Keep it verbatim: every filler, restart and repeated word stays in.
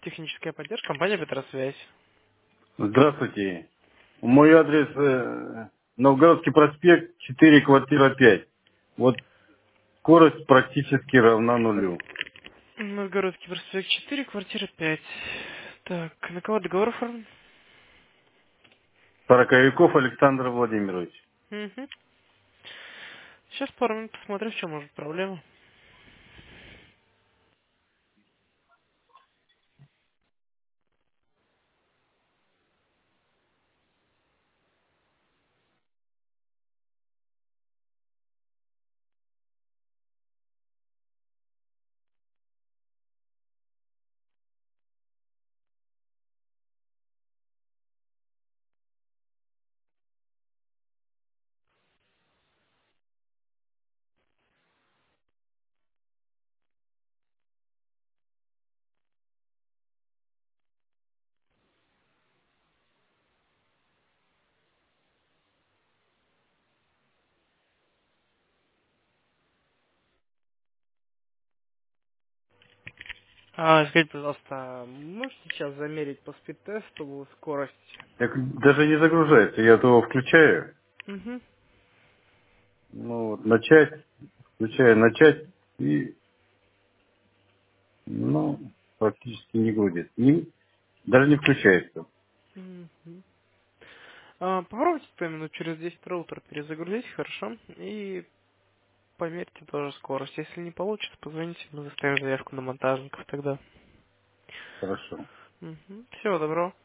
Техническая поддержка, компания Петросвязь. Здравствуйте. Мой адрес э, Новгородский проспект, четыре, квартира пять. Вот скорость практически равна нулю. Новгородский проспект четыре, квартира пять. Так, на кого договор оформлен? Сороковиков Александр Владимирович. Угу. Сейчас пару минут посмотрю, в чем может проблема. А, скажите, пожалуйста, можете сейчас замерить по спид-тесту скорость? Так даже не загружается. Я то включаю. Угу. Ну, вот, начать, включаю начать и, ну, практически не грузит. Не- даже не включается. Угу. А, попробуйте по минут через десять роутер перезагрузить, хорошо? И померьте тоже скорость. Если не получится, позвоните, мы заставим заявку на монтажников тогда. Хорошо. Угу. Всего доброго.